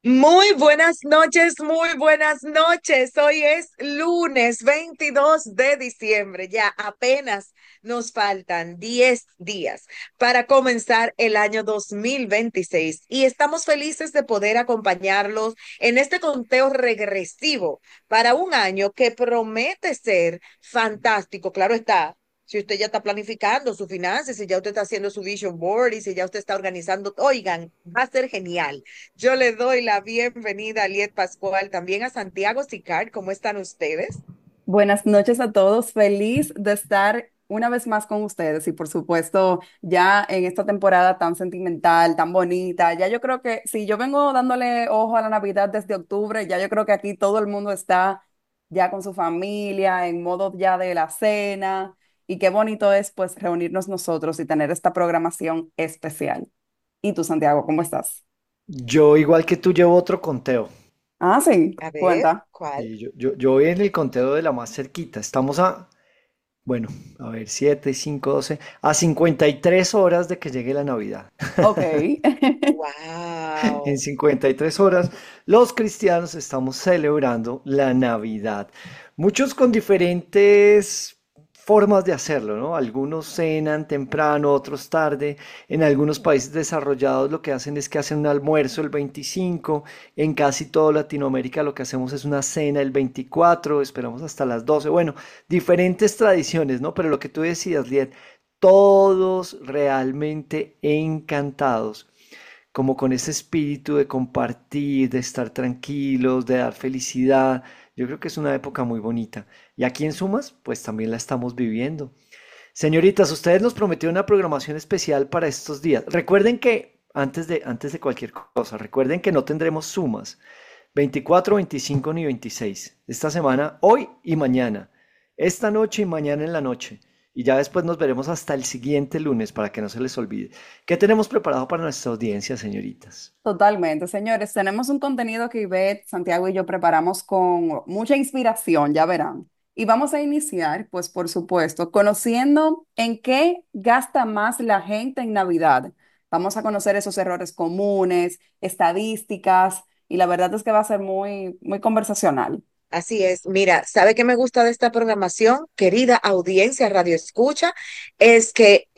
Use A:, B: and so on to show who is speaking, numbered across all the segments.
A: Muy buenas noches, muy buenas noches. Hoy es lunes 22 de diciembre. Ya apenas nos faltan 10 días para comenzar el año 2026 y estamos felices de poder acompañarlos en este conteo regresivo para un año que promete ser fantástico. Claro está. Si usted ya está planificando sus finanzas, si ya usted está haciendo su vision board y si ya usted está organizando, oigan, va a ser genial. Yo le doy la bienvenida a Liet Pascual, también a Santiago Sicard. ¿Cómo están ustedes?
B: Buenas noches a todos, feliz de estar una vez más con ustedes y por supuesto ya en esta temporada tan sentimental, tan bonita, ya yo creo que si yo vengo dándole ojo a la Navidad desde octubre, ya yo creo que aquí todo el mundo está ya con su familia, en modo ya de la cena y qué bonito es pues reunirnos nosotros y tener esta programación especial. ¿Y tú, Santiago, cómo estás?
C: Yo, igual que tú, llevo otro conteo.
B: Ah, sí,
A: A ver,
B: cuenta.
A: ¿cuál?
C: Y yo voy en el conteo de la más cerquita. Estamos bueno, a ver, 7, 5, 12, a 53 horas de que llegue la Navidad.
B: Ok.
C: En
A: Wow.
C: 53 horas, los cristianos estamos celebrando la Navidad. Muchos con diferentes formas de hacerlo, ¿no? Algunos cenan temprano, otros tarde. En algunos países desarrollados lo que hacen es que hacen un almuerzo el 25. En casi toda Latinoamérica lo que hacemos es una cena el 24. Esperamos hasta las 12. Bueno, diferentes tradiciones, ¿no? Pero lo que tú decías, Liet, todos realmente encantados como con ese espíritu de compartir, de estar tranquilos, de dar felicidad. Yo creo que es una época muy bonita. Y aquí en Sumas, pues también la estamos viviendo. Señoritas, ustedes nos prometieron una programación especial para estos días. Recuerden que, antes de cualquier cosa, recuerden que no tendremos Sumas 24, 25 ni 26. Esta semana, hoy y mañana. Esta noche y mañana en la noche. Y ya después nos veremos hasta el siguiente lunes para que no se les olvide. ¿Qué tenemos preparado para nuestra audiencia, señoritas?
B: Totalmente, señores. Tenemos un contenido que Ivette, Santiago y yo preparamos con mucha inspiración, ya verán. Y vamos a iniciar, pues por supuesto, conociendo en qué gasta más la gente en Navidad. Vamos a conocer esos errores comunes, estadísticas, y la verdad es que va a ser muy, muy conversacional.
A: Así es. Mira, ¿sabe qué me gusta de esta programación, querida audiencia Radio Escucha? Es que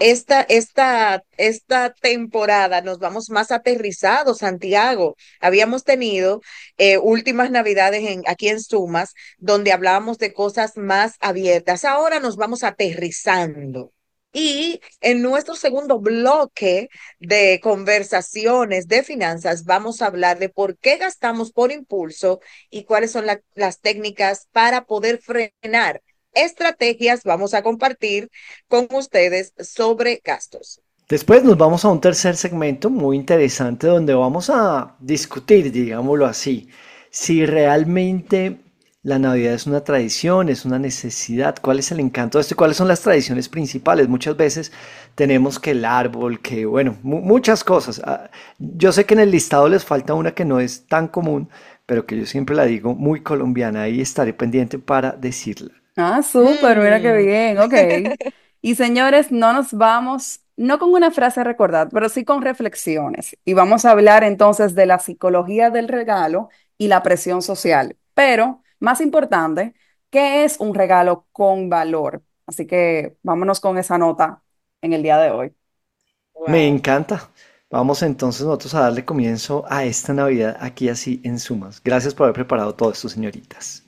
A: esta temporada nos vamos más aterrizados, Santiago. Habíamos tenido últimas Navidades aquí en Sumas, donde hablábamos de cosas más abiertas. Ahora nos vamos aterrizando. Y en nuestro segundo bloque de conversaciones de finanzas, vamos a hablar de por qué gastamos por impulso y cuáles son las técnicas para poder frenar. Estrategias vamos a compartir con ustedes sobre gastos.
C: Después nos vamos a un tercer segmento muy interesante donde vamos a discutir, digámoslo así, si realmente la Navidad es una tradición, es una necesidad, cuál es el encanto de esto y cuáles son las tradiciones principales. Muchas veces tenemos que el árbol, que bueno, muchas cosas. Yo sé que en el listado les falta una que no es tan común, pero que yo siempre la digo muy colombiana y estaré pendiente para decirla.
B: Ah, súper, mira qué
A: Mm.
B: bien, ok. Y señores, no nos vamos, no con una frase a recordar, pero sí con reflexiones. Y vamos a hablar entonces de la psicología del regalo y la presión social. Pero, más importante, ¿qué es un regalo con valor? Así que vámonos con esa nota en el día de hoy.
C: Me
A: Wow.
C: encanta. Vamos entonces nosotros a darle comienzo a esta Navidad aquí así en Sumas. Gracias por haber preparado todo esto, señoritas.